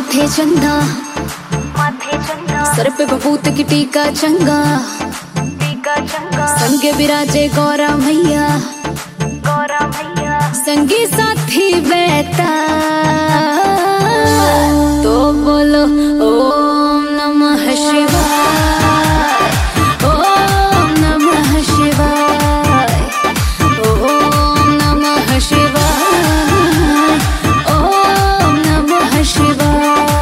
माथे चंदा, सर पे बबूत की टीका चंगा, संगे विराजे गौरा मैया, संगी साथी बैठा तो बोलो ओम नमः शिवाय, ओम नमः शिवाय, ओम नमः शिवाय, ओम नमः शिवाय।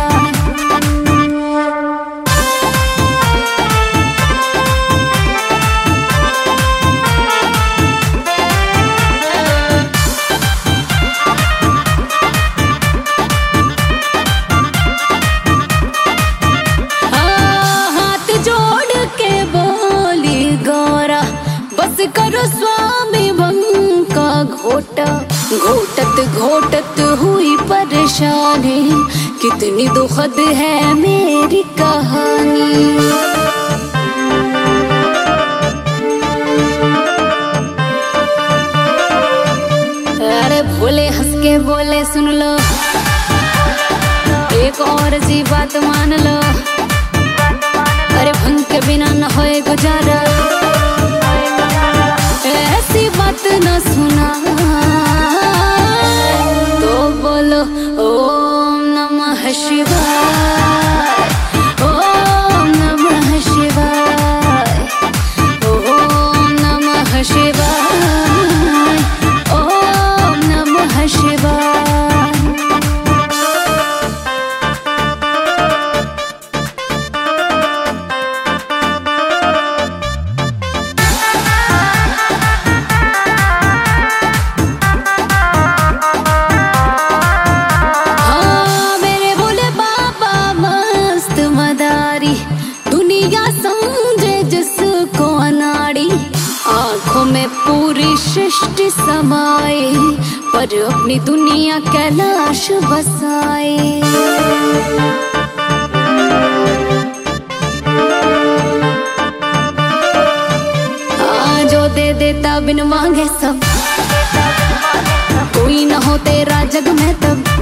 बस करो स्वामी भंग का घोटा, घोटत घोटत हुई परेशानी, कितनी दुखद है मेरी कहानी। अरे भोले हंस के बोले सुन लो, एक और जी बात मान लो, अरे भंग के बिना न होए गुजारा, ऐसी बात न सुना तो बोलो ओम नमः शिवाय, ओम नमः शिवाय, ओम नमः शिवाय, ओम नमः शिवाय। दुनिया समझे जिसको अनाड़ी, आंखों में पूरी सृष्टि समाए, पर अपनी दुनिया कैलाश बसाए। जो दे देता बिन मांगे सब, कोई न हो तेरा जग में तब,